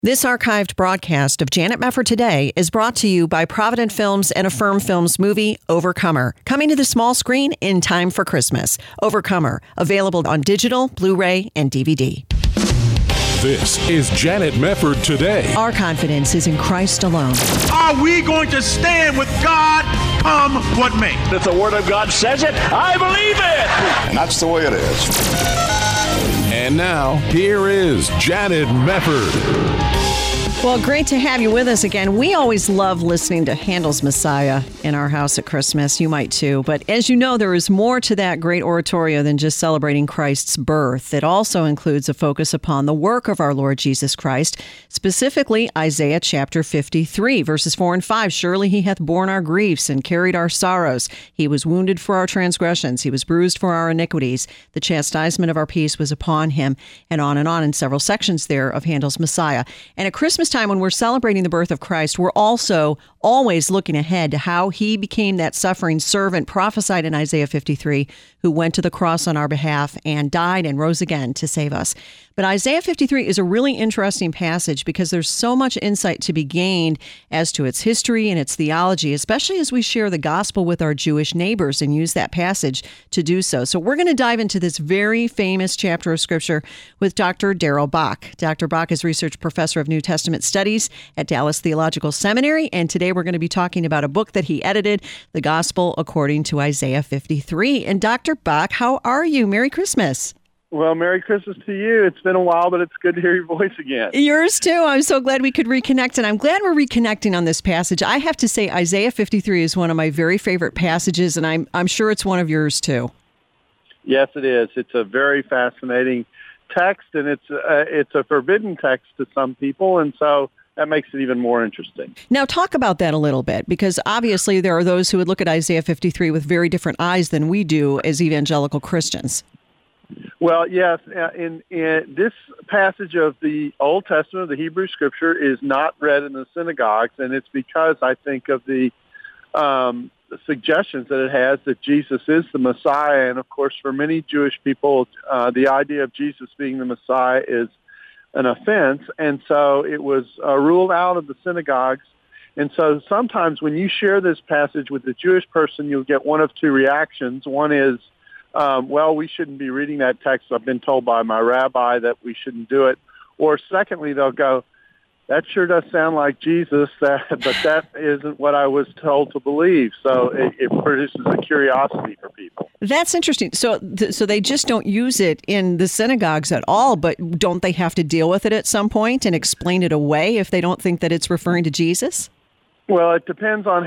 This archived broadcast of Janet Mefford Today is brought to you by Provident Films and Affirm Films movie Overcomer, coming to the small screen in time for Christmas. Overcomer, available on digital, Blu-ray, and DVD. This is Janet Mefford Today. Our confidence is in Christ alone. Are we going to stand with God come what may? If the Word of God says it, I believe it. And that's the way it is. And now, here is Janet Mefford. Well, great to have you with us again. We always love listening to Handel's Messiah in our house at Christmas. You might too. But as you know, there is more to that great oratorio than just celebrating Christ's birth. It also includes a focus upon the work of our Lord Jesus Christ, specifically Isaiah chapter 53, verses 4 and 5. Surely he hath borne our griefs and carried our sorrows. He was wounded for our transgressions. He was bruised for our iniquities. The chastisement of our peace was upon him. And on in several sections there of Handel's Messiah. And at Christmas time, when we're celebrating the birth of Christ, we're also always looking ahead to how he became that suffering servant prophesied in Isaiah 53, who went to the cross on our behalf and died and rose again to save us. But Isaiah 53 is a really interesting passage because there's so much insight to be gained as to its history and its theology, especially as we share the gospel with our Jewish neighbors and use that passage to do so. So we're going to dive into this very famous chapter of Scripture with Dr. Darrell Bock. Dr. Bock is Research Professor of New Testament Studies at Dallas Theological Seminary, and today we're going to be talking about a book that he edited, The Gospel According to Isaiah 53. And Dr. Bock, how are you? Merry Christmas. Well, Merry Christmas to you. It's been a while, but it's good to hear your voice again. Yours too. I'm so glad we could reconnect, and I'm glad we're reconnecting on this passage. I have to say, Isaiah 53 is one of my very favorite passages, and I'm sure it's one of yours too. Yes, it is. It's a very fascinating text, and it's a forbidden text to some people, and so that makes it even more interesting. Now, talk about that a little bit, because obviously there are those who would look at Isaiah 53 with very different eyes than we do as evangelical Christians. Well, yes, in this passage of the Old Testament, the Hebrew Scripture, is not read in the synagogues, and it's because I think of the suggestions that it has that Jesus is the Messiah. And, of course, for many Jewish people, the idea of Jesus being the Messiah is an offense, and so it was ruled out of the synagogues. And so sometimes when you share this passage with a Jewish person, you'll get one of two reactions. One is, well, we shouldn't be reading that text. I've been told by my rabbi that we shouldn't do it. Or secondly, they'll go, that sure does sound like Jesus, but that isn't what I was told to believe. So it produces a curiosity for people. That's interesting. So they just don't use it in the synagogues at all, but don't they have to deal with it at some point and explain it away if they don't think that it's referring to Jesus? Well, it depends on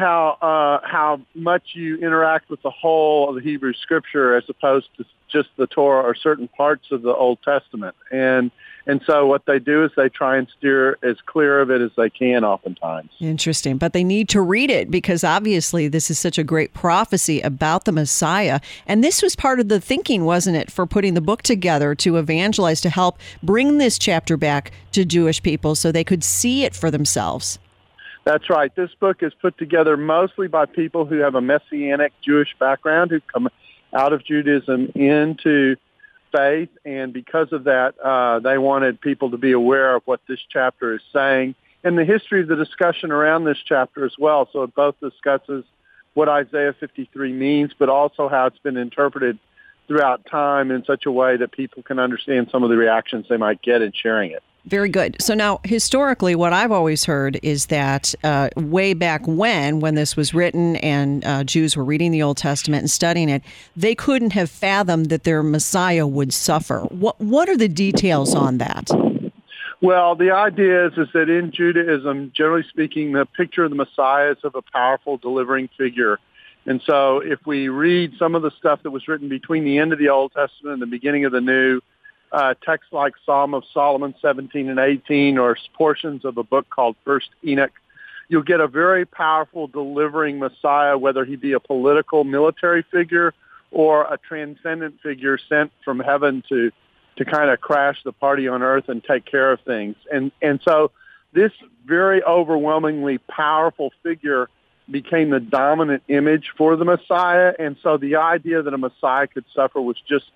how much you interact with the whole of the Hebrew Scripture as opposed to just the Torah or certain parts of the Old Testament. And so what they do is they try and steer as clear of it as they can oftentimes. Interesting. But they need to read it because obviously this is such a great prophecy about the Messiah. And this was part of the thinking, wasn't it, for putting the book together to evangelize, to help bring this chapter back to Jewish people so they could see it for themselves. That's right. This book is put together mostly by people who have a Messianic Jewish background, who come out of Judaism into faith, and because of that, they wanted people to be aware of what this chapter is saying and the history of the discussion around this chapter as well. So it both discusses what Isaiah 53 means, but also how it's been interpreted throughout time in such a way that people can understand some of the reactions they might get in sharing it. Very good. So now, historically, what I've always heard is that way back when this was written and Jews were reading the Old Testament and studying it, they couldn't have fathomed that their Messiah would suffer. What are the details on that? Well, the idea is that in Judaism, generally speaking, the picture of the Messiah is of a powerful delivering figure. And so if we read some of the stuff that was written between the end of the Old Testament and the beginning of the New, texts like Psalm of Solomon 17 and 18 or portions of a book called First Enoch, you'll get a very powerful delivering Messiah, whether he be a political military figure or a transcendent figure sent from heaven to kind of crash the party on earth and take care of things. And so this very overwhelmingly powerful figure became the dominant image for the Messiah. And so the idea that a Messiah could suffer was just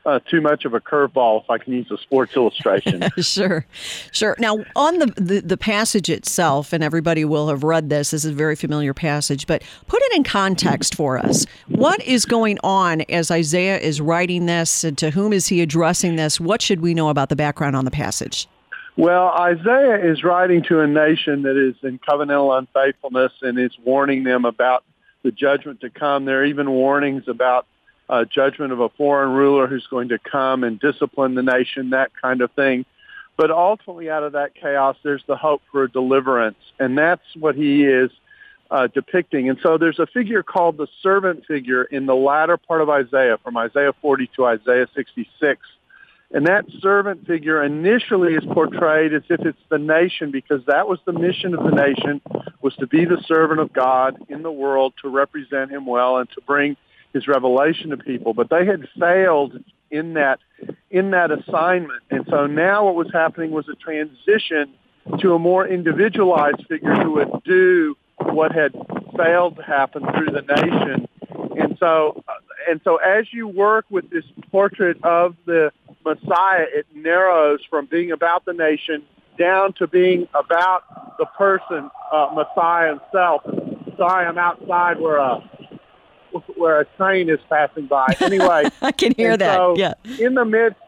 too much of a curveball, if I can use a sports illustration. Sure. Now, on the passage itself, and everybody will have read this is a very familiar passage, but put it in context for us. What is going on as Isaiah is writing this, and to whom is he addressing this? What should we know about the background on the passage? Well, Isaiah is writing to a nation that is in covenantal unfaithfulness and is warning them about the judgment to come. There are even warnings about judgment of a foreign ruler who's going to come and discipline the nation, that kind of thing. But ultimately, out of that chaos, there's the hope for a deliverance, and that's what he is depicting. And so there's a figure called the servant figure in the latter part of Isaiah, from Isaiah 40 to Isaiah 66. And that servant figure initially is portrayed as if it's the nation, because that was the mission of the nation, was to be the servant of God in the world, to represent him well, and to bring his revelation to people. But they had failed in that assignment. And so now what was happening was a transition to a more individualized figure who would do what had failed to happen through the nation. And so as you work with this portrait of the Messiah, it narrows from being about the nation down to being about the person, Messiah himself. Sorry, I'm outside where a train is passing by. Anyway, I can hear that. So yeah. In the midst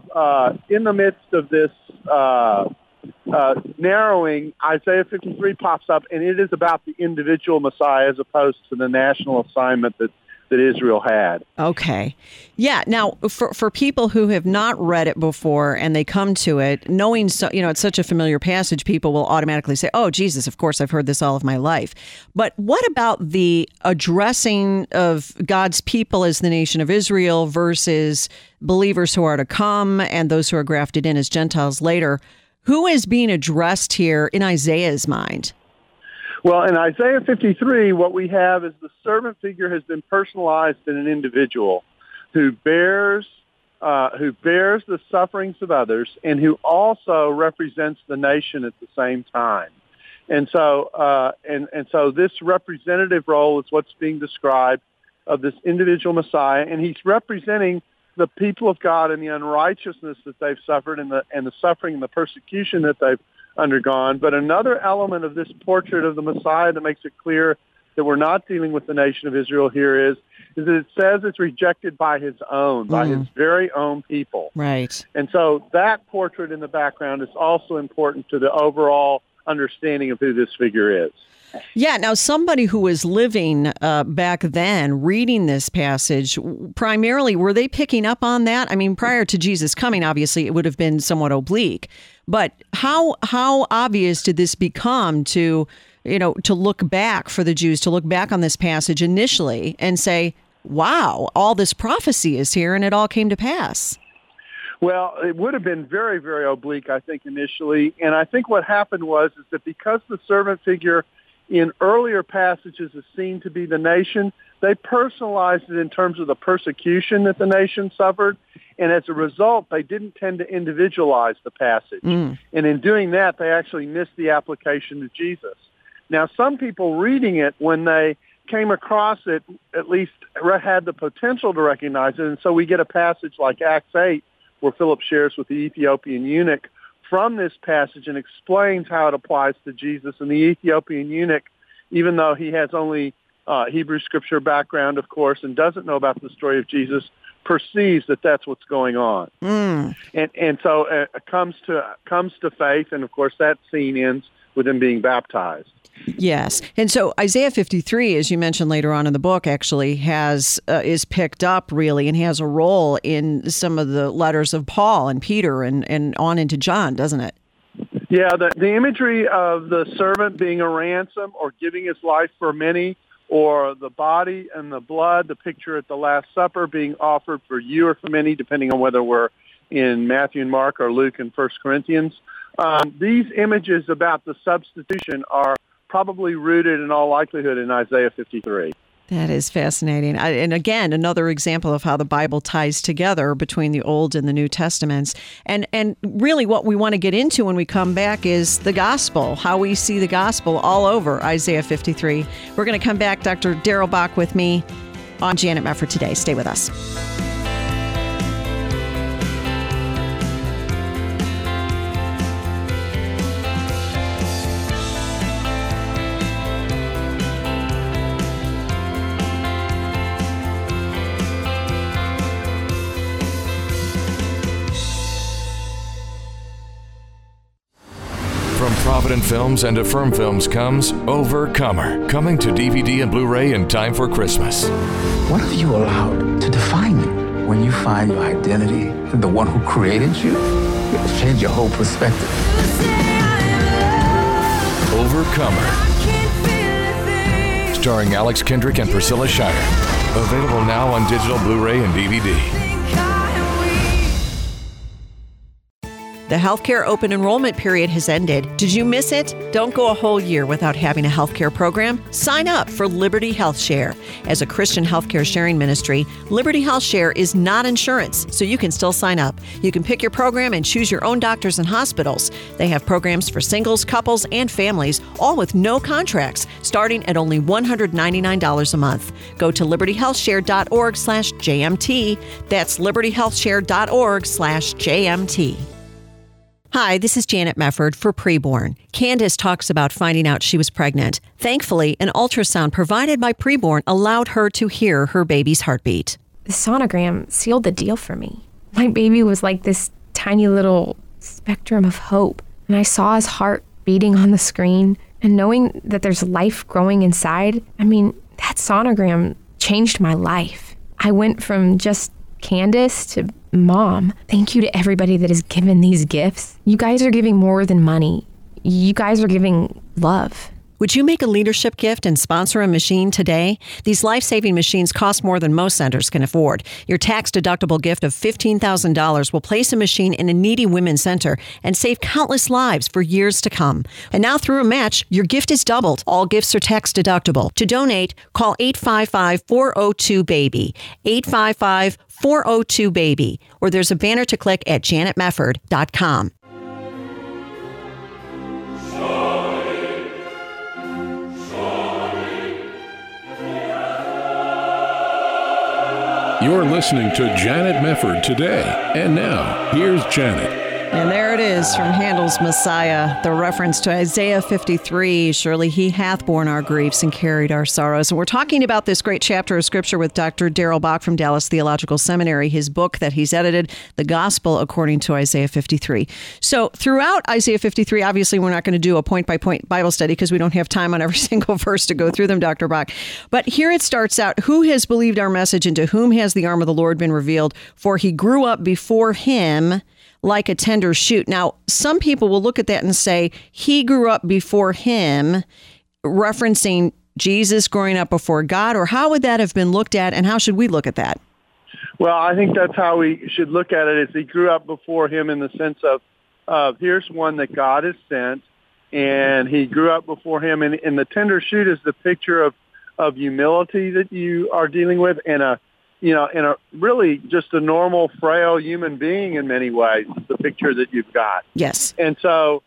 of this narrowing, Isaiah 53 pops up, and it is about the individual Messiah as opposed to the national assignment that Israel had. Okay. Yeah. Now, for people who have not read it before and they come to it, knowing, it's such a familiar passage, people will automatically say, oh, Jesus, of course, I've heard this all of my life. But what about the addressing of God's people as the nation of Israel versus believers who are to come and those who are grafted in as Gentiles later? Who is being addressed here in Isaiah's mind? Well, in Isaiah 53, what we have is the servant figure has been personalized in an individual who bears the sufferings of others and who also represents the nation at the same time. And so so this representative role is what's being described of this individual Messiah, and he's representing the people of God and the unrighteousness that they've suffered and the suffering and the persecution that they've undergone. But another element of this portrait of the Messiah that makes it clear that we're not dealing with the nation of Israel here is that it says it's rejected by his own, by his very own people. Right. And so that portrait in the background is also important to the overall understanding of who this figure is. Yeah. Now, somebody who was living back then, reading this passage, primarily, were they picking up on that? I mean, prior to Jesus coming, obviously, it would have been somewhat oblique. But how obvious did this become to look back for the Jews, to look back on this passage initially and say, wow, all this prophecy is here and it all came to pass? Well, it would have been very, very oblique, I think, initially. And I think what happened was that because the servant figure in earlier passages is seen to be the nation, they personalized it in terms of the persecution that the nation suffered. And as a result, they didn't tend to individualize the passage. And in doing that, they actually missed the application to Jesus. Now, some people reading it, when they came across it, at least had the potential to recognize it. And so we get a passage like Acts 8, where Philip shares with the Ethiopian eunuch from this passage and explains how it applies to Jesus. And the Ethiopian eunuch, even though he has only Hebrew scripture background, of course, and doesn't know about the story of Jesus, perceives that that's what's going on. And so it comes to faith, and of course that scene ends with him being baptized. Yes. And so Isaiah 53, as you mentioned later on in the book, actually is picked up really and has a role in some of the letters of Paul and Peter and on into John, doesn't it? Yeah, the imagery of the servant being a ransom or giving his life for many, or the body and the blood, the picture at the Last Supper being offered for you or for many, depending on whether we're in Matthew and Mark or Luke and 1 Corinthians. These images about the substitution are probably rooted in all likelihood in Isaiah 53. That is fascinating. And again, another example of how the Bible ties together between the Old and the New Testaments. And really what we want to get into when we come back is the gospel, how we see the gospel all over Isaiah 53. We're going to come back, Dr. Darrell Bock with me on Janet Mefford today. Stay with us. From Provident Films and Affirm Films comes Overcomer, coming to DVD and Blu-ray in time for Christmas. What have you allowed to define you? When you find your identity in the one who created you, it'll change your whole perspective. Overcomer. Starring Alex Kendrick and Priscilla Shirer. Available now on digital Blu-ray and DVD. The healthcare open enrollment period has ended. Did you miss it? Don't go a whole year without having a healthcare program. Sign up for Liberty Health Share. As a Christian healthcare sharing ministry, Liberty Health Share is not insurance, so you can still sign up. You can pick your program and choose your own doctors and hospitals. They have programs for singles, couples, and families, all with no contracts, starting at only $199 a month. Go to libertyhealthshare.org/JMT. That's libertyhealthshare.org/JMT. Hi, this is Janet Mefford for Preborn. Candace talks about finding out she was pregnant. Thankfully, an ultrasound provided by Preborn allowed her to hear her baby's heartbeat. The sonogram sealed the deal for me. My baby was like this tiny little spectrum of hope, and I saw his heart beating on the screen, and knowing that there's life growing inside, that sonogram changed my life. I went from just Candace to Mom. Thank you to everybody that has given these gifts. You guys are giving more than money. You guys are giving love. Would you make a leadership gift and sponsor a machine today? These life-saving machines cost more than most centers can afford. Your tax-deductible gift of $15,000 will place a machine in a needy women's center and save countless lives for years to come. And now through a match, your gift is doubled. All gifts are tax-deductible. To donate, call 855-402-BABY, 855-402-BABY, or there's a banner to click at janetmefford.com. You're listening to Janet Mefford Today. And now, here's Janet. And there it is from Handel's Messiah, the reference to Isaiah 53. Surely he hath borne our griefs and carried our sorrows. And we're talking about this great chapter of Scripture with Dr. Darrell Bock from Dallas Theological Seminary, his book that he's edited, The Gospel According to Isaiah 53. So throughout Isaiah 53, obviously we're not going to do a point-by-point Bible study because we don't have time on every single verse to go through them, Dr. Bock. But here it starts out, who has believed our message, and to whom has the arm of the Lord been revealed? For he grew up before him like a tender shoot. Now, some people will look at that and say, he grew up before him, referencing Jesus growing up before God, or how would that have been looked at, and how should we look at that? Well, I think that's how we should look at it, is he grew up before him in the sense of here's one that God has sent, and he grew up before him. And the tender shoot is the picture of humility that you are dealing with, and a really just a normal, frail human being in many ways, the picture that you've got. Yes. And so,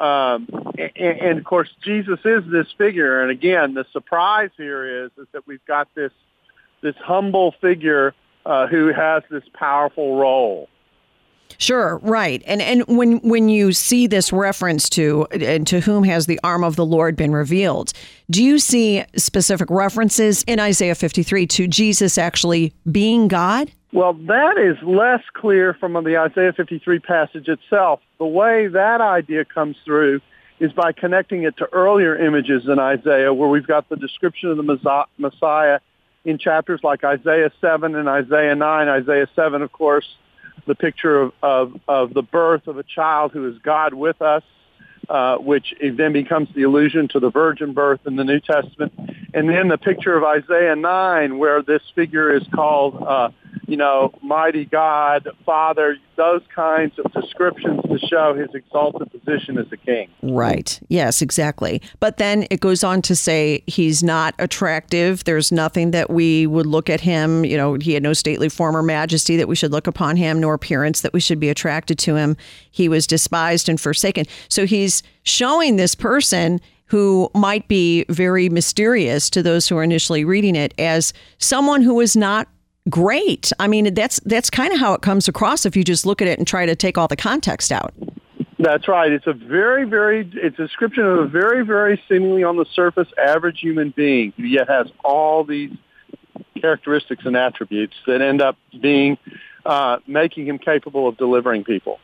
and of course, Jesus is this figure. And again, the surprise here is that we've got this humble figure who has this powerful role. Sure, right. And when you see this reference to, and to whom has the arm of the Lord been revealed, do you see specific references in Isaiah 53 to Jesus actually being God? Well, that is less clear from the Isaiah 53 passage itself. The way that idea comes through is by connecting it to earlier images in Isaiah, where we've got the description of the Messiah in chapters like Isaiah 7 and Isaiah 9. Isaiah 7, of course, the picture of the birth of a child who is God with us, which then becomes the allusion to the virgin birth in the New Testament. And then the picture of Isaiah 9, where this figure is called, mighty God, Father, those kinds of descriptions to show his exalted position as a king. Right. Yes, exactly. But then it goes on to say he's not attractive. There's nothing that we would look at him. He had no stately form or majesty that we should look upon him, nor appearance that we should be attracted to him. He was despised and forsaken. So he's showing this person who might be very mysterious to those who are initially reading it as someone who is not great. I mean, that's kind of how it comes across if you just look at it and try to take all the context out. That's right. It's a it's a description of a very, very seemingly on the surface average human being who yet has all these characteristics and attributes that end up being making him capable of delivering people.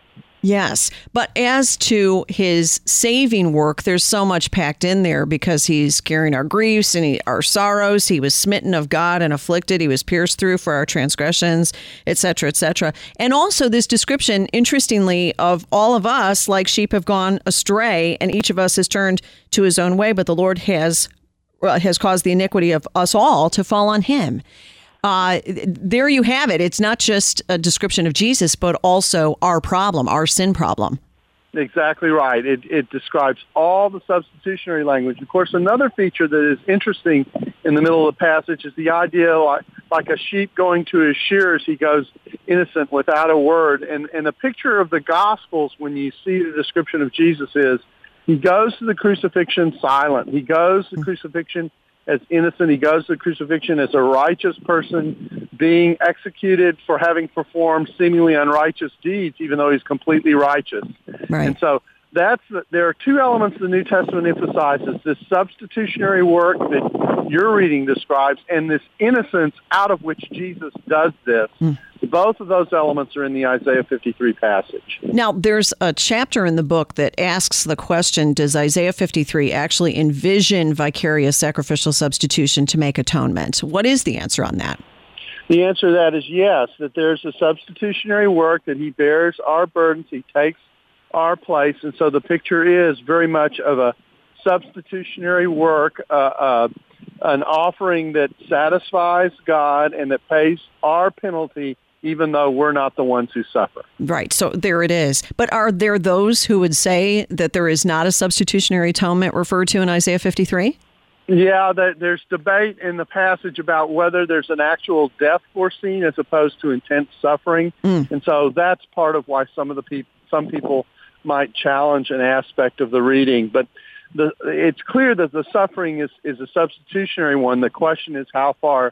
Yes. But as to his saving work, there's so much packed in there because he's carrying our griefs and our sorrows. He was smitten of God and afflicted. He was pierced through for our transgressions, et cetera, et cetera. And also this description, interestingly, of all of us like sheep have gone astray and each of us has turned to his own way, but the Lord has caused the iniquity of us all to fall on him. There you have it. It's not just a description of Jesus, but also our problem, our sin problem. Exactly right. It describes all the substitutionary language. Of course, another feature that is interesting in the middle of the passage is the idea like a sheep going to his shearers, he goes innocent without a word. And the picture of the Gospels when you see the description of Jesus is he goes to the crucifixion silent. He goes to the crucifixion as innocent. He goes to the crucifixion as a righteous person being executed for having performed seemingly unrighteous deeds, even though he's completely righteous. Right. And so there are two elements the New Testament emphasizes, this substitutionary work that your reading describes and this innocence out of which Jesus does this. Both of those elements are in the Isaiah 53 passage. Now, there's a chapter in the book that asks the question, does Isaiah 53 actually envision vicarious sacrificial substitution to make atonement? What is the answer on that? The answer to that is yes, that there's a substitutionary work, that he bears our burdens, he takes our place. And so the picture is very much of a substitutionary work, an offering that satisfies God and that pays our penalty, even though we're not the ones who suffer. Right. So there it is. But are there those who would say that there is not a substitutionary atonement referred to in Isaiah 53? Yeah, there's debate in the passage about whether there's an actual death foreseen as opposed to intense suffering. And so that's part of why some people might challenge an aspect of the reading. But it's clear that the suffering is a substitutionary one. The question is how far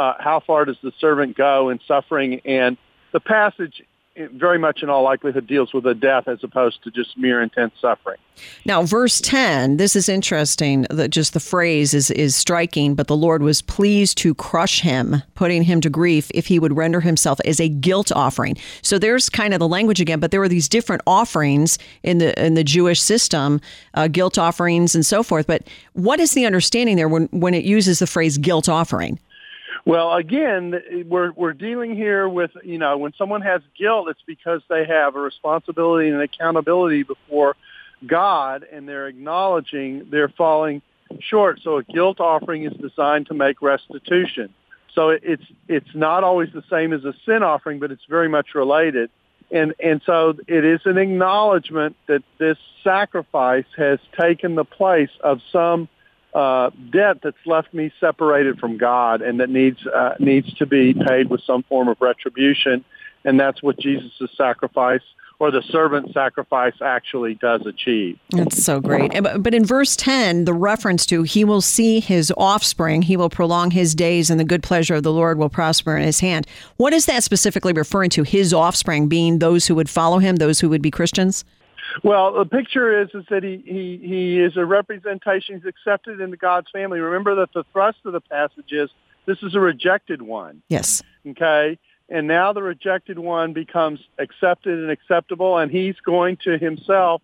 does the servant go in suffering? And the passage very much in all likelihood deals with a death as opposed to just mere intense suffering. Now, verse 10, this is interesting. Just the phrase is striking, but the Lord was pleased to crush him, putting him to grief if he would render himself as a guilt offering. So there's kind of the language again, but there were these different offerings in the Jewish system, guilt offerings and so forth. But what is the understanding there when it uses the phrase guilt offering? Well, again, we're dealing here with, when someone has guilt, it's because they have a responsibility and accountability before God, and they're acknowledging they're falling short. So a guilt offering is designed to make restitution. So it's not always the same as a sin offering, but it's very much related. And so it is an acknowledgement that this sacrifice has taken the place of some debt that's left me separated from God and that needs to be paid with some form of retribution. And that's what Jesus' sacrifice or the servant sacrifice actually does achieve. That's so great. But in verse 10, the reference to he will see his offspring, he will prolong his days, and the good pleasure of the Lord will prosper in his hand. What is that specifically referring to, his offspring being those who would follow him, those who would be Christians? Well, the picture is that he is a representation. He's accepted into God's family. Remember that the thrust of the passage is this is a rejected one. Yes. Okay? And now the rejected one becomes accepted and acceptable, and he's going to himself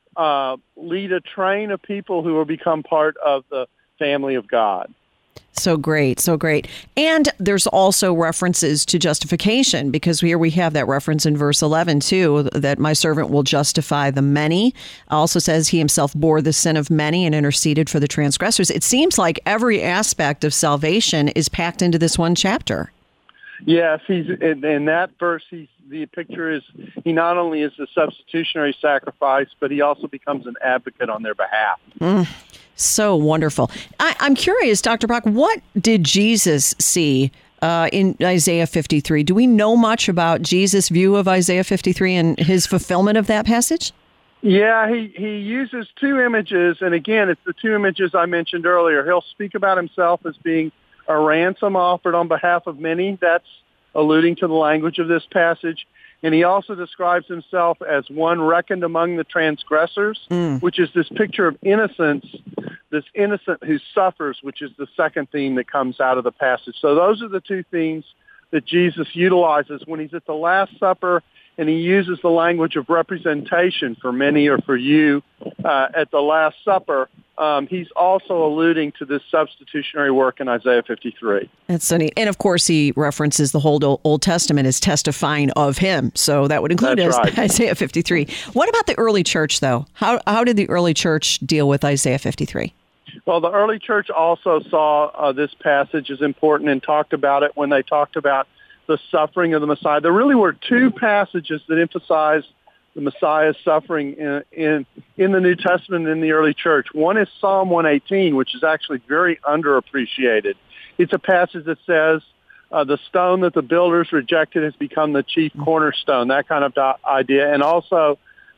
lead a train of people who will become part of the family of God. So great, so great. And there's also references to justification, because here we have that reference in verse 11, too, that my servant will justify the many. Also says he himself bore the sin of many and interceded for the transgressors. It seems like every aspect of salvation is packed into this one chapter. Yes, he's in that verse. The picture is he not only is the substitutionary sacrifice, but he also becomes an advocate on their behalf. So wonderful. I'm curious, Dr. Brock, what did Jesus see in Isaiah 53? Do we know much about Jesus' view of Isaiah 53 and his fulfillment of that passage? Yeah, he uses two images, and again, it's the two images I mentioned earlier. He'll speak about himself as being a ransom offered on behalf of many. That's alluding to the language of this passage. And he also describes himself as one reckoned among the transgressors, which is this picture of innocence, this innocent who suffers, which is the second theme that comes out of the passage. So those are the two themes that Jesus utilizes. When he's at the Last Supper, and he uses the language of representation for many or for you at the Last Supper. He's also alluding to this substitutionary work in Isaiah 53. That's so neat. And of course, he references the whole Old Testament as testifying of him. So that would include Isaiah 53. What about the early church, though? How did the early church deal with Isaiah 53? Well, the early church also saw this passage as important and talked about it when they talked about the suffering of the Messiah. There really were two passages that emphasized the Messiah's suffering in the New Testament and in the early church. One is Psalm 118, which is actually very underappreciated. It's a passage that says, the stone that the builders rejected has become the chief cornerstone, that kind of idea. And also,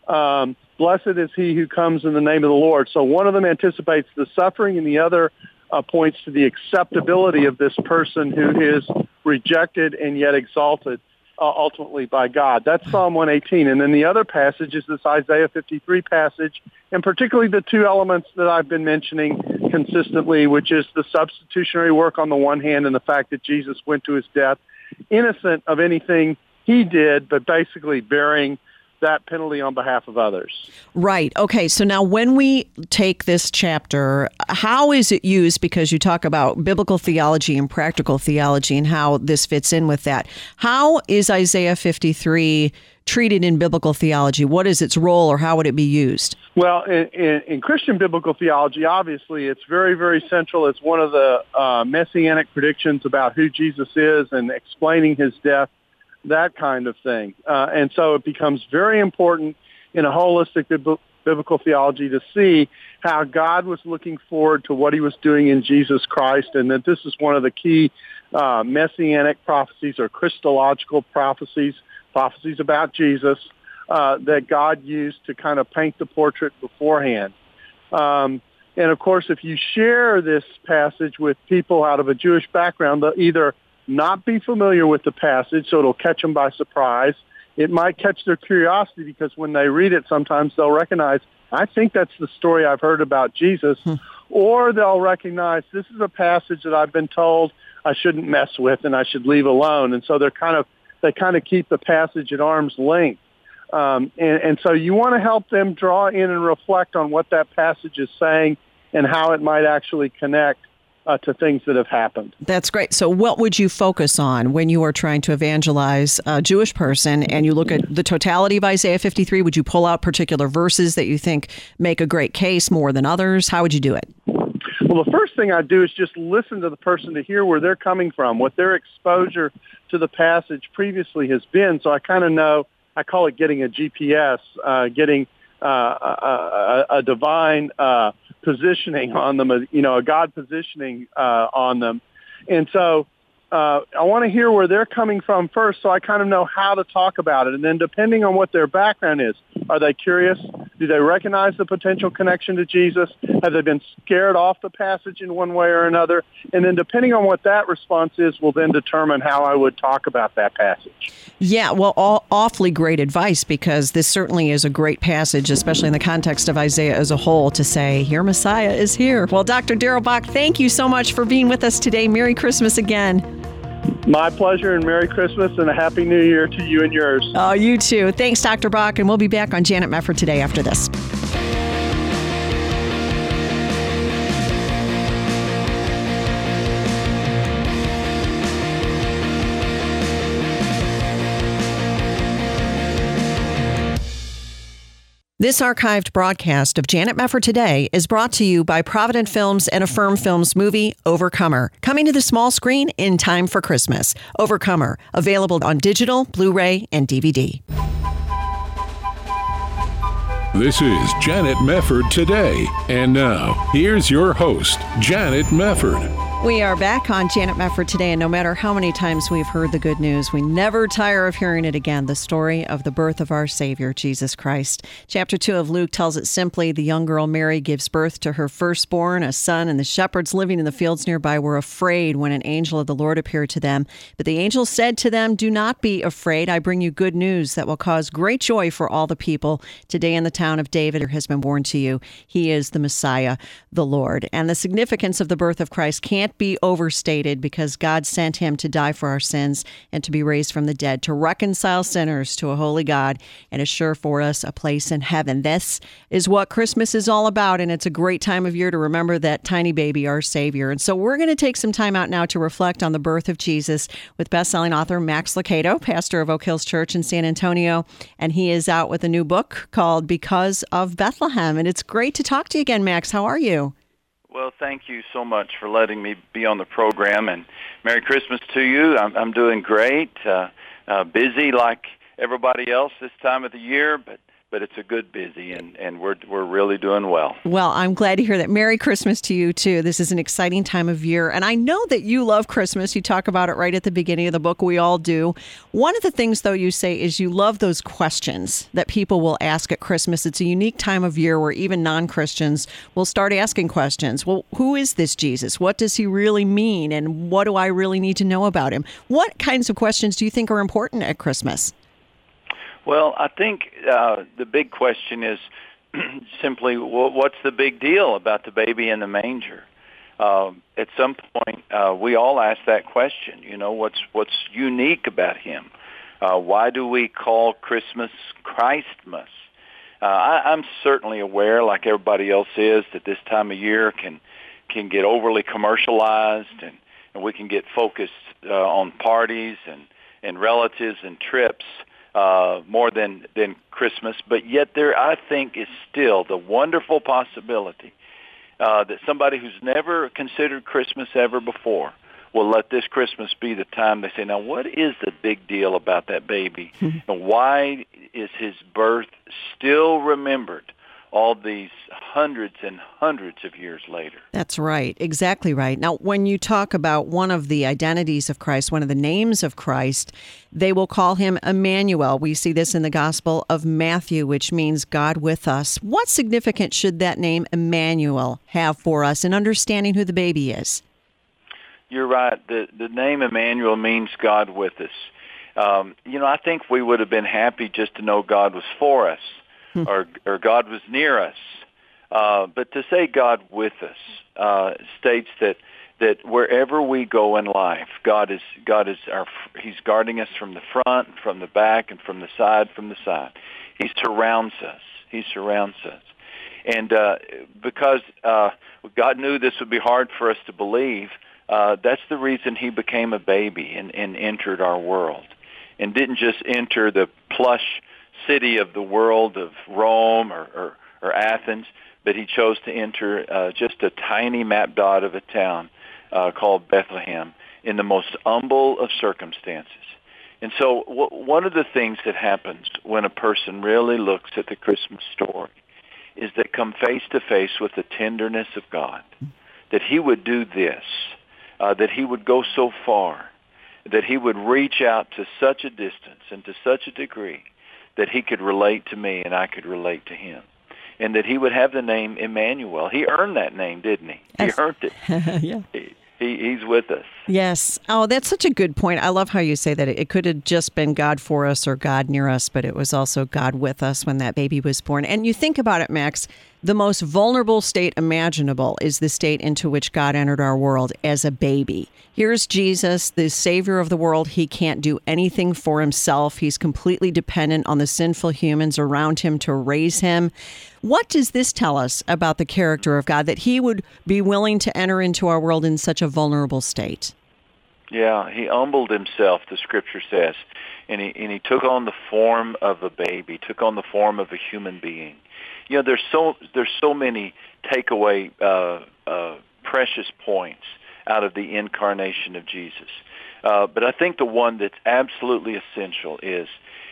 blessed is he who comes in the name of the Lord. So one of them anticipates the suffering, and the other points to the acceptability of this person who is rejected and yet exalted ultimately by God. That's Psalm 118. And then the other passage is this Isaiah 53 passage, and particularly the two elements that I've been mentioning consistently, which is the substitutionary work on the one hand and the fact that Jesus went to his death innocent of anything he did, but basically bearing that penalty on behalf of others. Right. Okay. So now when we take this chapter, how is it used? Because you talk about biblical theology and practical theology and how this fits in with that. How is Isaiah 53 treated in biblical theology? What is its role, or how would it be used? Well, in Christian biblical theology, obviously, it's very, very central. It's one of the messianic predictions about who Jesus is and explaining his death, that kind of thing. And so it becomes very important in a holistic biblical theology to see how God was looking forward to what he was doing in Jesus Christ, and that this is one of the key messianic prophecies or Christological prophecies about Jesus that God used to kind of paint the portrait beforehand. And of course, if you share this passage with people out of a Jewish background, they'll either not be familiar with the passage, so it'll catch them by surprise. It might catch their curiosity because when they read it, sometimes they'll recognize, I think that's the story I've heard about Jesus. Or they'll recognize, this is a passage that I've been told I shouldn't mess with and I should leave alone. And so they kind of keep the passage at arm's length. And so you want to help them draw in and reflect on what that passage is saying and how it might actually connect to things that have happened. That's great. So what would you focus on when you are trying to evangelize a Jewish person and you look at the totality of Isaiah 53? Would you pull out particular verses that you think make a great case more than others? How would you do it? Well, the first thing I do is just listen to the person to hear where they're coming from, what their exposure to the passage previously has been. So I kind of know, I call it getting a GPS, getting a divine positioning on them, a God positioning on them. And so I want to hear where they're coming from first, so I kind of know how to talk about it. And then depending on what their background is, are they curious? Do they recognize the potential connection to Jesus? Have they been scared off the passage in one way or another? And then depending on what that response is, will then determine how I would talk about that passage. Yeah, well, awfully great advice, because this certainly is a great passage, especially in the context of Isaiah as a whole, to say, your Messiah is here. Well, Dr. Darrell Bock, thank you so much for being with us today. Merry Christmas again. My pleasure, and Merry Christmas and a Happy New Year to you and yours. Oh, you too. Thanks, Dr. Bock, and we'll be back on Janet Mefford Today after this. This archived broadcast of Janet Mefford Today is brought to you by Provident Films and Affirm Films movie Overcomer, coming to the small screen in time for Christmas. Overcomer, available on digital, Blu-ray, and DVD. This is Janet Mefford Today. And now, here's your host, Janet Mefford. We are back on Janet Mefford Today, and no matter how many times we've heard the good news, we never tire of hearing it again, the story of the birth of our Savior, Jesus Christ. Chapter 2 of Luke tells it simply. The young girl Mary gives birth to her firstborn, a son, and the shepherds living in the fields nearby were afraid when an angel of the Lord appeared to them. But the angel said to them, "Do not be afraid. I bring you good news that will cause great joy for all the people. Today in the town of David has been born to you. He is the Messiah, the Lord." And the significance of the birth of Christ can't can't be overstated because God sent him to die for our sins and to be raised from the dead, to reconcile sinners to a holy God and assure for us a place in heaven. This is what Christmas is all about, and it's a great time of year to remember that tiny baby, our Savior. And so we're going to take some time out now to reflect on the birth of Jesus with best-selling author Max Lucado, pastor of Oak Hills Church in San Antonio, and he is out with a new book called Because of Bethlehem. And it's great to talk to you again, Max. How are you? Well, thank you so much for letting me be on the program, and Merry Christmas to you. I'm doing great, busy like everybody else this time of the year, but it's a good busy, and we're really doing well. Well, I'm glad to hear that. Merry Christmas to you, too. This is an exciting time of year, and I know that you love Christmas. You talk about it right at the beginning of the book. We all do. One of the things, though, you say is you love those questions that people will ask at Christmas. It's a unique time of year where even non-Christians will start asking questions. Well, who is this Jesus? What does he really mean? And what do I really need to know about him? What kinds of questions do you think are important at Christmas? Well, I think the big question is simply, what's the big deal about the baby in the manger? At some point, we all ask that question. You know, what's unique about him? Why do we call Christmas Christmas? I'm certainly aware, like everybody else is, that this time of year can get overly commercialized, and we can get focused on parties and relatives and trips. More than Christmas, but yet there, I think, is still the wonderful possibility that somebody who's never considered Christmas ever before will let this Christmas be the time they say, now, what is the big deal about that baby? And why is his birth still remembered all these hundreds and hundreds of years later? That's right. Exactly right. Now, when you talk about one of the identities of Christ, one of the names of Christ, they will call him Emmanuel. We see this in the Gospel of Matthew, which means God with us. What significance should that name Emmanuel have for us in understanding who the baby is? You're right. The name Emmanuel means God with us. I think we would have been happy just to know God was for us. Or God was near us. But to say God with us states that wherever we go in life, God is He's guarding us from the front, from the back, and from the side. He surrounds us. He surrounds us. And because God knew this would be hard for us to believe, that's the reason he became a baby and entered our world, and didn't just enter the plush city of the world of Rome or Athens, but he chose to enter just a tiny map dot of a town called Bethlehem in the most humble of circumstances. And so one of the things that happens when a person really looks at the Christmas story is that come face to face with the tenderness of God, that he would do this, that he would go so far, that he would reach out to such a distance and to such a degree that he could relate to me and I could relate to him. And that he would have the name Emmanuel. He earned that name, didn't he? Yes. He earned it. Yeah. He's with us. Yes. Oh, that's such a good point. I love how you say that. It could have just been God for us or God near us, but it was also God with us when that baby was born. And you think about it, Max, the most vulnerable state imaginable is the state into which God entered our world as a baby. Here's Jesus, the Savior of the world. He can't do anything for himself. He's completely dependent on the sinful humans around him to raise him. What does this tell us about the character of God, that he would be willing to enter into our world in such a vulnerable state? Yeah, he humbled himself, the scripture says, and he took on the form of a baby, took on the form of a human being. You know, there's so many takeaway precious points out of the incarnation of Jesus. But I think the one that's absolutely essential is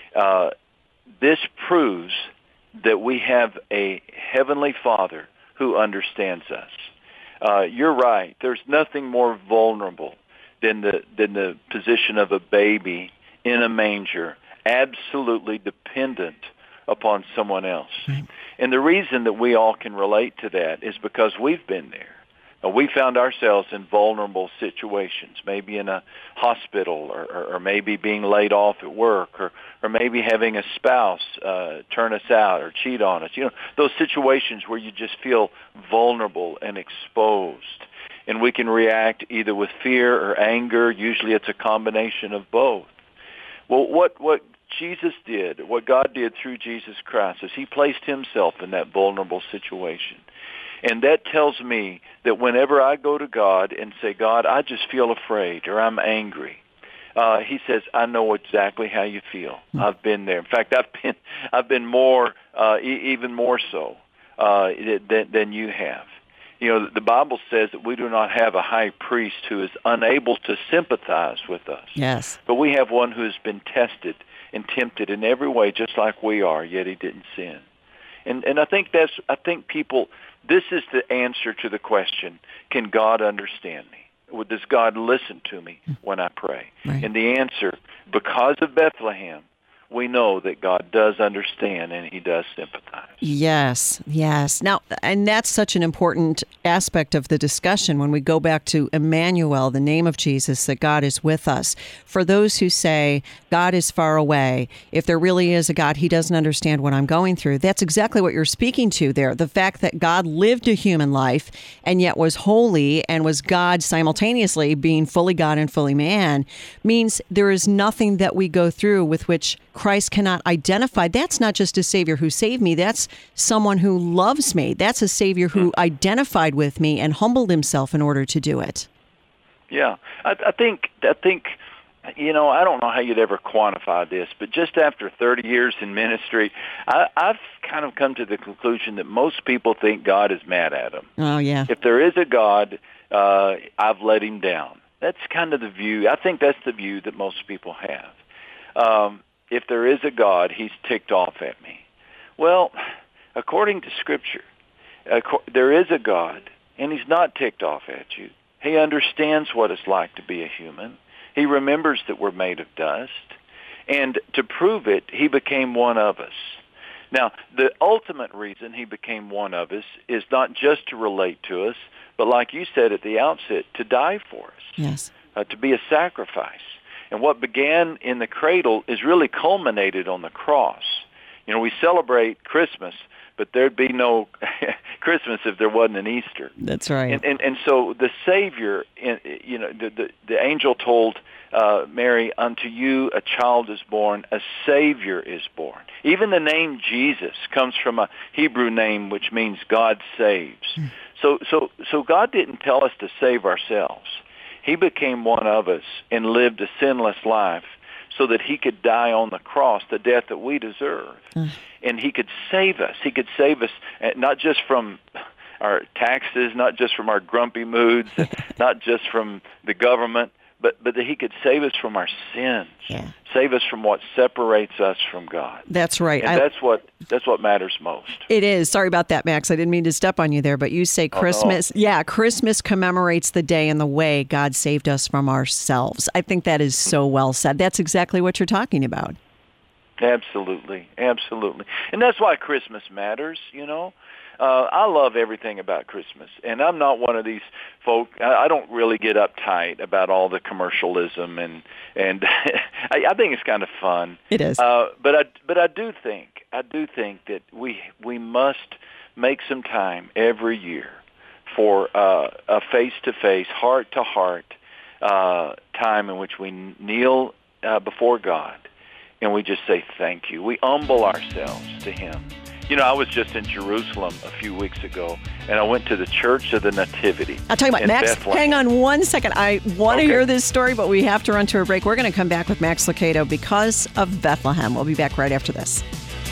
this proves that we have a heavenly Father who understands us. You're right. There's nothing more vulnerable than the position of a baby in a manger, absolutely dependent upon someone else. Right. And the reason that we all can relate to that is because we've been there. We found ourselves in vulnerable situations, maybe in a hospital or maybe being laid off at work or maybe having a spouse turn us out or cheat on us. You know, those situations where you just feel vulnerable and exposed. And we can react either with fear or anger. Usually it's a combination of both. Well, what Jesus did, what God did through Jesus Christ, is he placed himself in that vulnerable situation. And that tells me that whenever I go to God and say, God, I just feel afraid or I'm angry, he says, I know exactly how you feel. I've been there. In fact, I've been more, even more so than you have. You know, the Bible says that we do not have a high priest who is unable to sympathize with us. Yes. But we have one who has been tested and tempted in every way, just like we are, yet he didn't sin. And I think people, this is the answer to the question, can God understand me? Does God listen to me when I pray? Right. And the answer, because of Bethlehem, we know that God does understand and he does sympathize. Yes, yes. Now, and that's such an important aspect of the discussion when we go back to Emmanuel, the name of Jesus, that God is with us. For those who say God is far away, if there really is a God, he doesn't understand what I'm going through. That's exactly what you're speaking to there. The fact that God lived a human life and yet was holy and was God simultaneously, being fully God and fully man, means there is nothing that we go through with which Christ cannot identify. That's not just a Savior who saved me. That's someone who loves me. That's a Savior who identified with me and humbled himself in order to do it. Yeah, I think, you know, I don't know how you'd ever quantify this, but just after 30 years in ministry, I've kind of come to the conclusion that most people think God is mad at them. Oh, yeah. If there is a God, I've let him down. That's kind of the view. I think that's the view that most people have. If there is a God, he's ticked off at me. Well, according to Scripture, there is a God, and he's not ticked off at you. He understands what it's like to be a human. He remembers that we're made of dust. And to prove it, he became one of us. Now, the ultimate reason he became one of us is not just to relate to us, but like you said at the outset, to die for us. Yes. To be a sacrifice. And what began in the cradle is really culminated on the cross. You know, we celebrate Christmas, but there'd be no Christmas if there wasn't an Easter. That's right. And so the Savior, you know, the angel told Mary, unto you a child is born, a Savior is born. Even the name Jesus comes from a Hebrew name which means God saves. So God didn't tell us to save ourselves. He became one of us and lived a sinless life so that he could die on the cross, the death that we deserve. And he could save us. He could save us not just from our taxes, not just from our grumpy moods, not just from the government, but that he could save us from our sins, save us from what separates us from God. That's right. And that's what matters most. It is. Sorry about that, Max. I didn't mean to step on you there, but you say Christmas. No. Yeah, Christmas commemorates the day and the way God saved us from ourselves. I think that is so well said. That's exactly what you're talking about. Absolutely. Absolutely. And that's why Christmas matters, you know. I love everything about Christmas, and I'm not one of these folk. I don't really get uptight about all the commercialism, and I think it's kind of fun. It is. But I do think that we must make some time every year for a face-to-face, heart-to-heart time in which we kneel before God, and we just say thank you. We humble ourselves to him. You know, I was just in Jerusalem a few weeks ago, and I went to the Church of the Nativity. I'll tell you what, Max, Bethlehem. hang on one second. I want to hear this story, but we have to run to a break. We're going to come back with Max Lucado because of Bethlehem. We'll be back right after this.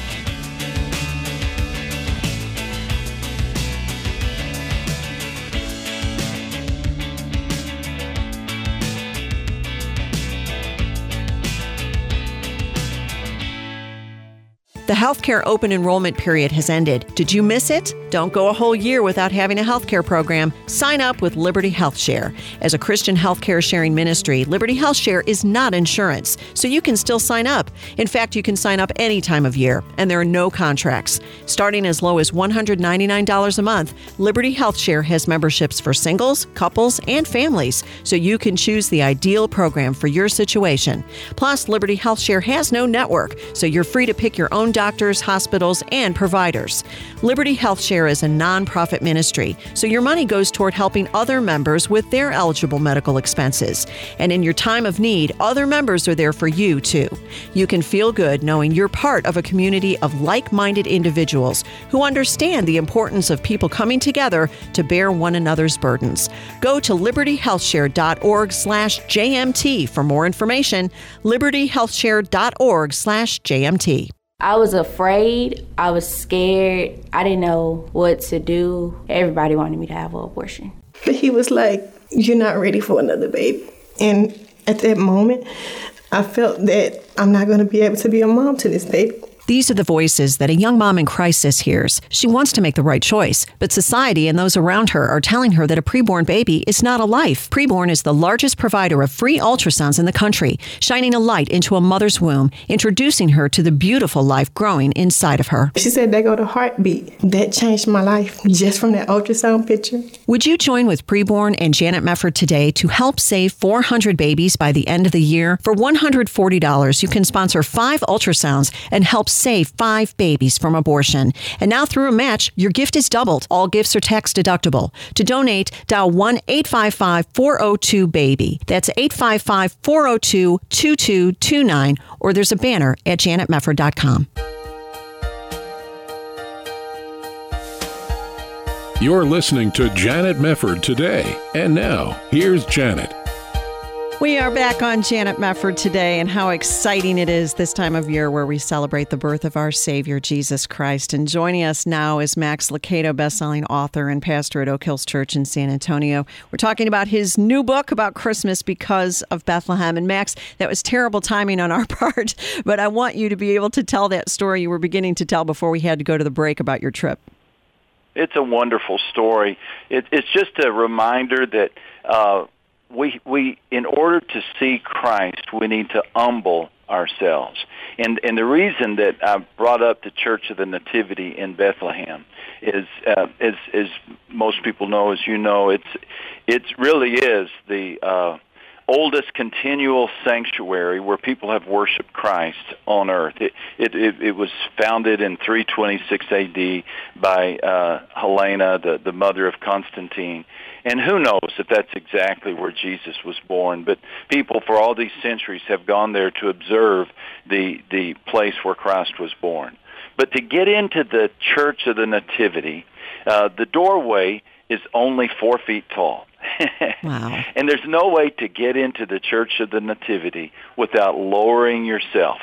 The healthcare open enrollment period has ended. Did you miss it? Don't go a whole year without having a healthcare program. Sign up with Liberty Health Share. As a Christian healthcare sharing ministry, Liberty Health Share is not insurance, so you can still sign up. In fact, you can sign up any time of year, and there are no contracts. Starting as low as $199 a month, Liberty Health Share has memberships for singles, couples, and families, so you can choose the ideal program for your situation. Plus, Liberty Health Share has no network, so you're free to pick your own doctors, hospitals, and providers. Liberty Health Share is a nonprofit ministry, so your money goes toward helping other members with their eligible medical expenses. And in your time of need, other members are there for you, too. You can feel good knowing you're part of a community of like-minded individuals who understand the importance of people coming together to bear one another's burdens. Go to libertyhealthshare.org/JMT for more information. libertyhealthshare.org/JMT. I was afraid. I was scared. I didn't know what to do. Everybody wanted me to have an abortion. But he was like, "You're not ready for another baby." And at that moment, I felt that I'm not going to be able to be a mom to this baby. These are the voices that a young mom in crisis hears. She wants to make the right choice, but society and those around her are telling her that a preborn baby is not a life. Preborn is the largest provider of free ultrasounds in the country, shining a light into a mother's womb, introducing her to the beautiful life growing inside of her. She said, "There go the heartbeat." That changed my life just from that ultrasound picture. Would you join with Preborn and Janet Mefford today to help save 400 babies by the end of the year? For $140, you can sponsor 5 ultrasounds and help save 5 babies from abortion. And now through a match, your gift is doubled. All gifts are tax deductible. To donate, dial 1-855-402-BABY. That's 855-402-2229, or there's a banner at janetmefford.com. You're listening to Janet Mefford today. And now, here's Janet. We are back on Janet Mefford today, and how exciting it is this time of year where we celebrate the birth of our Savior, Jesus Christ. And joining us now is Max Lucado, bestselling author and pastor at Oak Hills Church in San Antonio. We're talking about his new book about Christmas because of Bethlehem. And Max, that was terrible timing on our part, but I want you to be able to tell that story you were beginning to tell before we had to go to the break about your trip. It's a wonderful story. It's just a reminder that we in order to see Christ, we need to humble ourselves. And the reason that I brought up the Church of the Nativity in Bethlehem is, as most people know, as you know, it really is the oldest continual sanctuary where people have worshiped Christ on earth. It was founded in 326 A.D. by Helena, the mother of Constantine. And who knows if that's exactly where Jesus was born. But people for all these centuries have gone there to observe the place where Christ was born. But to get into the Church of the Nativity, the doorway is only 4 feet tall. Wow. And there's no way to get into the Church of the Nativity without lowering yourself.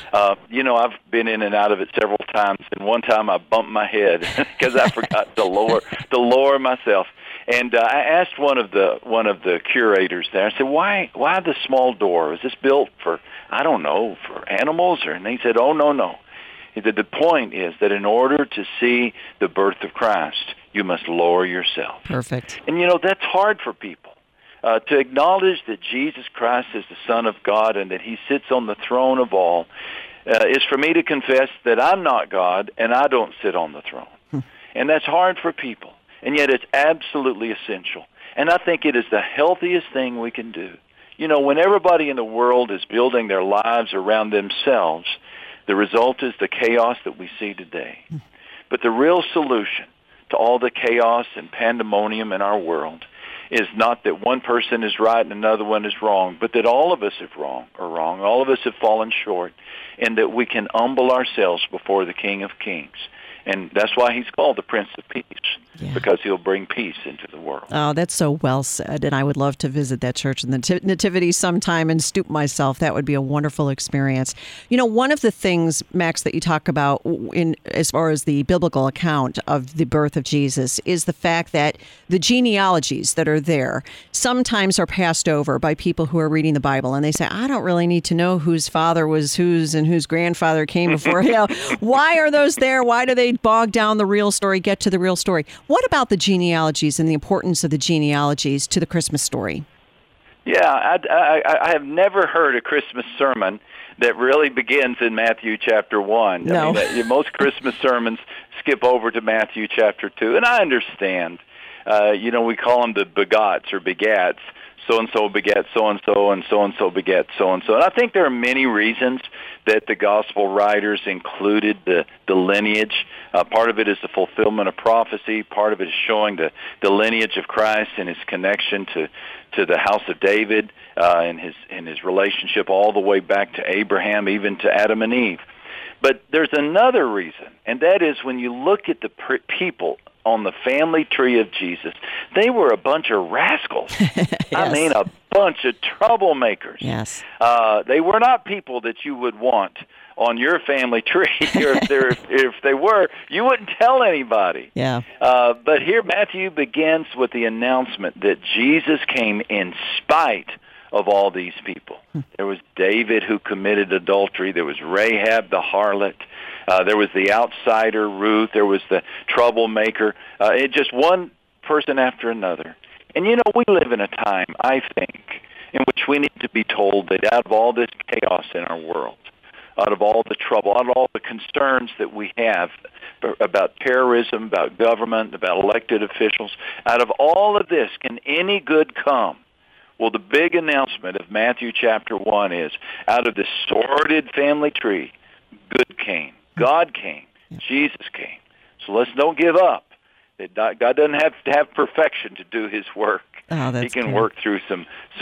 I've been in and out of it several times, and one time I bumped my head because I forgot to lower myself. And I asked one of the curators there. I said, "Why the small door? Was this built for, I don't know, for animals?" And he said, "Oh, no. He said, the point is that in order to see the birth of Christ, you must lower yourself." Perfect. And, that's hard for people. To acknowledge that Jesus Christ is the Son of God and that he sits on the throne of all is for me to confess that I'm not God and I don't sit on the throne. And that's hard for people. And yet it's absolutely essential. And I think it is the healthiest thing we can do. When everybody in the world is building their lives around themselves, the result is the chaos that we see today. But the real solution to all the chaos and pandemonium in our world is not that one person is right and another one is wrong, but that all of us are wrong. All of us have fallen short, and that we can humble ourselves before the King of Kings. And that's why he's called the Prince of Peace, because he'll bring peace into the world. Oh, that's so well said. And I would love to visit that church in the Nativity sometime and stoop myself. That would be a wonderful experience. One of the things, Max, that you talk about in as far as the biblical account of the birth of Jesus is the fact that the genealogies that are there sometimes are passed over by people who are reading the Bible. And they say, I don't really need to know whose father was whose and whose grandfather came before him. Why are those there? Why do they bog down the real story, get to the real story? What about the genealogies and the importance of the genealogies to the Christmas story? Yeah, I have never heard a Christmas sermon that really begins in Matthew chapter 1. No. Most Christmas sermons skip over to Matthew chapter 2, and I understand. We call them the begots or begats. so-and-so begat so-and-so, and so-and-so begat so-and-so. And I think there are many reasons that the gospel writers included the lineage. Part of it is the fulfillment of prophecy. Part of it is showing the lineage of Christ and his connection to the house of David and his relationship all the way back to Abraham, even to Adam and Eve. But there's another reason, and that is when you look at the people on the family tree of Jesus, they were a bunch of rascals. Yes. I mean, a bunch of troublemakers. Yes. They were not people that you would want on your family tree. If they were, you wouldn't tell anybody. Yeah. But here Matthew begins with the announcement that Jesus came in spite of all these people. There was David who committed adultery. There was Rahab the harlot. There was the outsider, Ruth. There was the troublemaker. Just one person after another. And, we live in a time, I think, in which we need to be told that out of all this chaos in our world, out of all the trouble, out of all the concerns that we have about terrorism, about government, about elected officials, out of all of this, can any good come? Well, the big announcement of Matthew chapter 1 is, out of this sordid family tree, good came. God came. Jesus came. So let's don't give up. God doesn't have to have perfection to do his work. Oh, that's he can good. work through some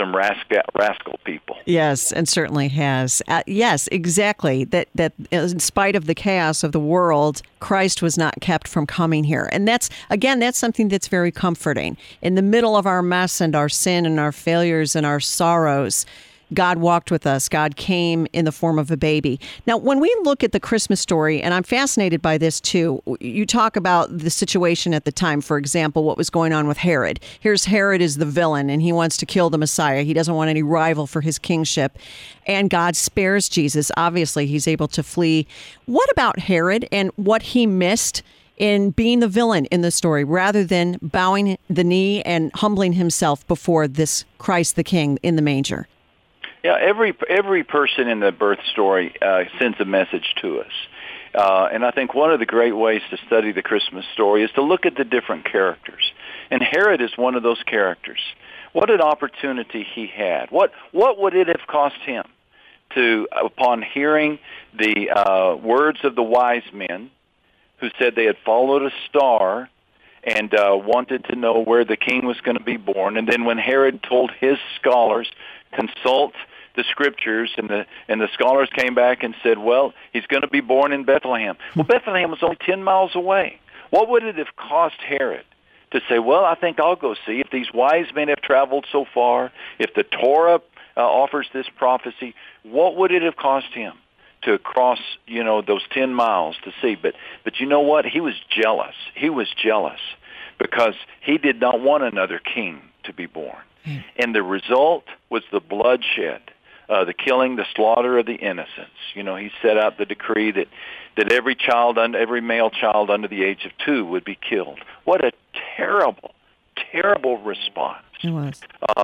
rascal people. Yes, and certainly has. Yes, exactly. That in spite of the chaos of the world, Christ was not kept from coming here. And that's something that's very comforting. In the middle of our mess and our sin and our failures and our sorrows, God walked with us. God came in the form of a baby. Now, when we look at the Christmas story, and I'm fascinated by this too, you talk about the situation at the time, for example, what was going on with Herod. Here's Herod is the villain, and he wants to kill the Messiah. He doesn't want any rival for his kingship. And God spares Jesus. Obviously, he's able to flee. What about Herod and what he missed in being the villain in the story, rather than bowing the knee and humbling himself before this Christ the King in the manger? Yeah, every person in the birth story sends a message to us. And I think one of the great ways to study the Christmas story is to look at the different characters. And Herod is one of those characters. What an opportunity he had. What would it have cost him to, upon hearing the words of the wise men who said they had followed a star and wanted to know where the king was going to be born, and then when Herod told his scholars, consult the scriptures, and the scholars came back and said, well, he's going to be born in Bethlehem. Well, Bethlehem was only 10 miles away. What would it have cost Herod to say, well, I think I'll go see if these wise men have traveled so far, if the Torah offers this prophecy, what would it have cost him to cross, those 10 miles to see? But you know what? He was jealous. He was jealous because he did not want another king to be born. And the result was the bloodshed, the killing, the slaughter of the innocents. He set out the decree that every male child under the age of 2 would be killed. What a terrible, terrible response. It was.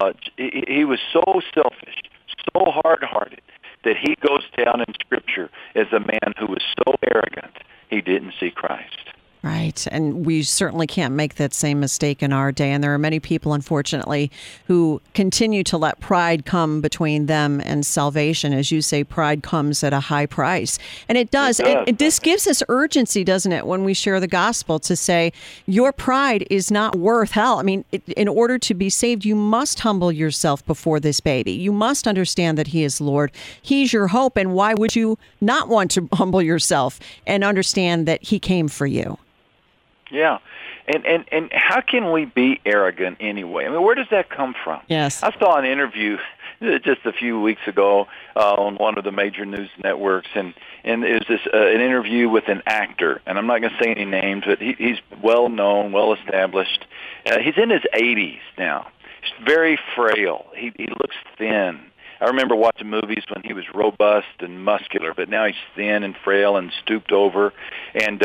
He was so selfish, so hard-hearted, that he goes down in Scripture as a man who was so arrogant he didn't see Christ. Right. And we certainly can't make that same mistake in our day. And there are many people, unfortunately, who continue to let pride come between them and salvation. As you say, pride comes at a high price. And it does. This gives us urgency, doesn't it, when we share the gospel, to say your pride is not worth hell. I mean, in order to be saved, you must humble yourself before this baby. You must understand that he is Lord. He's your hope. And why would you not want to humble yourself and understand that he came for you? Yeah. And how can we be arrogant anyway? I mean, where does that come from? Yes. I saw an interview just a few weeks ago on one of the major news networks, and it was this an interview with an actor, and I'm not going to say any names, but he's well-known, well-established. He's in his 80s now. He's very frail. He looks thin. I remember watching movies when he was robust and muscular, but now he's thin and frail and stooped over, and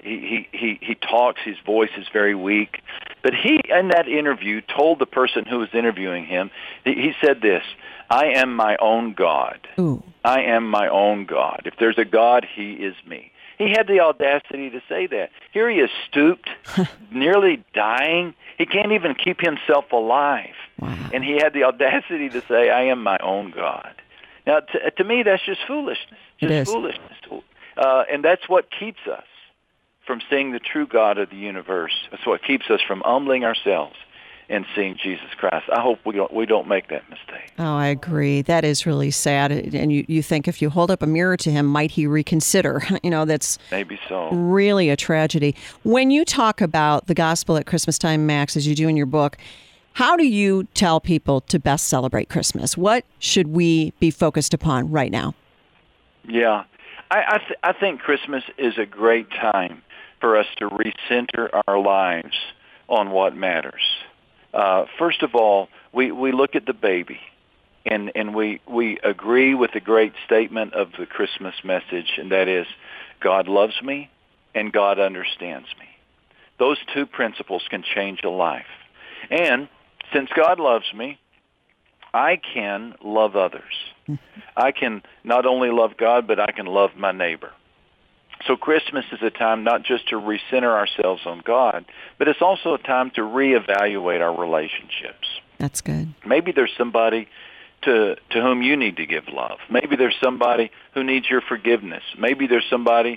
he talks. His voice is very weak. But he, in that interview, told the person who was interviewing him, he said this: "I am my own God. Ooh. I am my own God. If there's a God, he is me." He had the audacity to say that. Here he is stooped, nearly dying. He can't even keep himself alive. Wow. And he had the audacity to say, I am my own God. Now, to me, that's just foolishness. It is. Foolishness. And that's what keeps us from seeing the true God of the universe. That's what keeps us from humbling ourselves and seeing Jesus Christ. I hope we don't make that mistake. Oh, I agree. That is really sad. And you think if you hold up a mirror to him, might he reconsider? That's maybe so. Really a tragedy. When you talk about the gospel at Christmas time, Max, as you do in your book, how do you tell people to best celebrate Christmas? What should we be focused upon right now? Yeah. I think Christmas is a great time for us to recenter our lives on what matters. First of all, we look at the baby, and we agree with the great statement of the Christmas message, and that is, God loves me and God understands me. Those two principles can change a life. And since God loves me, I can love others. I can not only love God, but I can love my neighbor. So Christmas is a time not just to recenter ourselves on God, but it's also a time to reevaluate our relationships. That's good. Maybe there's somebody to whom you need to give love. Maybe there's somebody who needs your forgiveness. Maybe there's somebody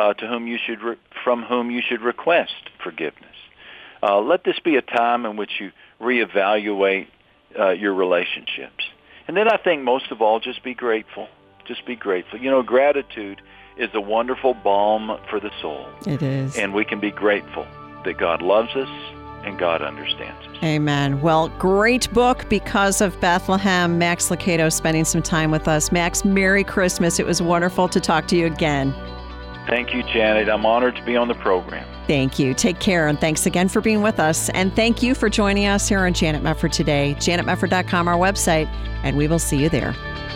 from whom you should request forgiveness. Let this be a time in which you reevaluate your relationships. And then I think most of all, just be grateful. Just be grateful. Gratitude is a wonderful balm for the soul. It is. And we can be grateful that God loves us and God understands us. Amen. Well, great book, Because of Bethlehem. Max Lucado spending some time with us. Max, Merry Christmas. It was wonderful to talk to you again. Thank you, Janet. I'm honored to be on the program. Thank you. Take care, and thanks again for being with us. And thank you for joining us here on Janet Mefford Today. JanetMefford.com, our website, and we will see you there.